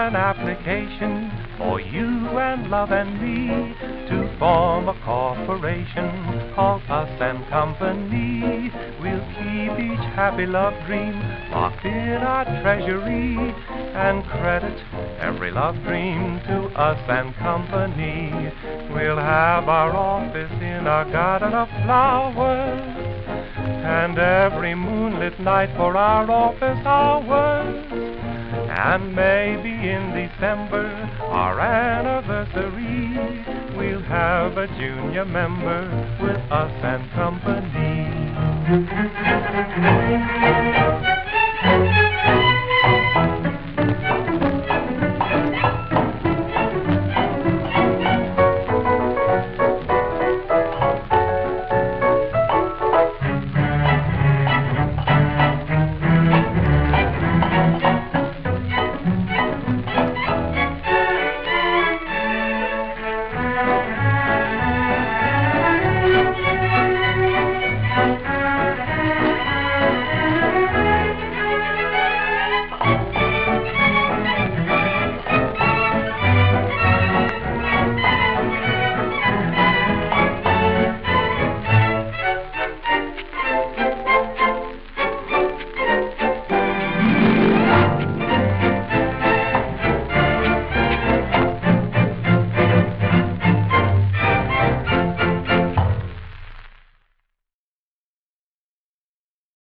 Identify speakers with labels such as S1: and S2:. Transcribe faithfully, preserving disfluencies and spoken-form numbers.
S1: an application for you and Love and me to form a corporation called Us and Company. We'll keep each happy love dream locked in our treasury and credit every love dream to Us and Company. We'll have our office in our garden of flowers, and every moonlit night for our office hours. And maybe in December, our anniversary, we'll have a junior member with Us and Company.